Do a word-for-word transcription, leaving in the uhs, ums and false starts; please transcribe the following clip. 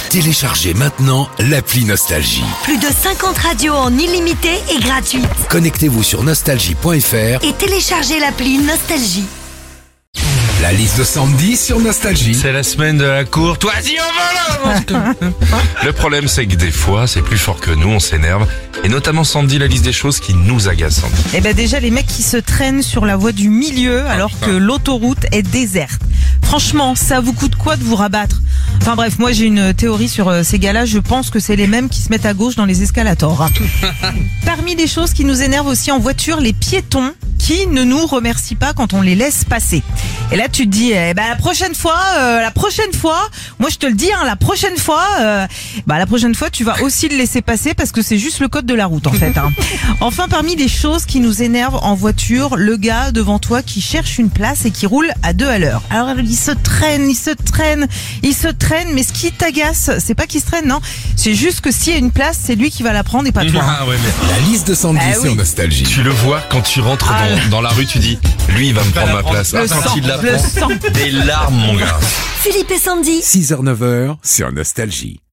Téléchargez maintenant l'appli Nostalgie. Plus de cinquante radios en illimité et gratuite. Connectez-vous sur nostalgie point f r Et téléchargez l'appli Nostalgie. La liste de Sandy sur Nostalgie. C'est la semaine de la courtoisie en volant. Le problème, c'est que des fois, c'est plus fort que nous, on s'énerve. Et notamment Sandy, la liste des choses qui nous agacent. Sandy. Eh ben déjà, les mecs qui se traînent sur la voie du milieu alors que l'autoroute est déserte. Franchement, ça vous coûte quoi de vous rabattre? Enfin bref, moi j'ai une théorie sur euh, ces gars-là. Je pense que c'est les mêmes qui se mettent à gauche dans les escalators. Hein. Parmi les choses qui nous énervent aussi en voiture, les piétons qui ne nous remercient pas quand on les laisse passer. Et là tu te dis, eh ben la prochaine fois, euh, la prochaine fois, moi je te le dis, hein, la prochaine fois, euh, bah la prochaine fois tu vas aussi le laisser passer parce que c'est juste le code de la route en fait. Hein. Enfin, parmi les choses qui nous énervent en voiture, le gars devant toi qui cherche une place et qui roule à deux à l'heure. Alors il se traîne, il se traîne, il se traîne, mais ce qui t'agace, c'est pas qu'il se traîne, non, c'est juste que s'il y a une place, c'est lui qui va la prendre et pas toi. Ah ouais, mais La liste de Sandy Ah sur oui. Nostalgie. tu le vois quand tu rentres Ah, dans, dans la rue, tu dis, lui il va me prendre ma place. Le Ah, quand sang, il la le prend, sang. des larmes mon gars. Philippe et Sandy. six heures neuf heures sur Nostalgie.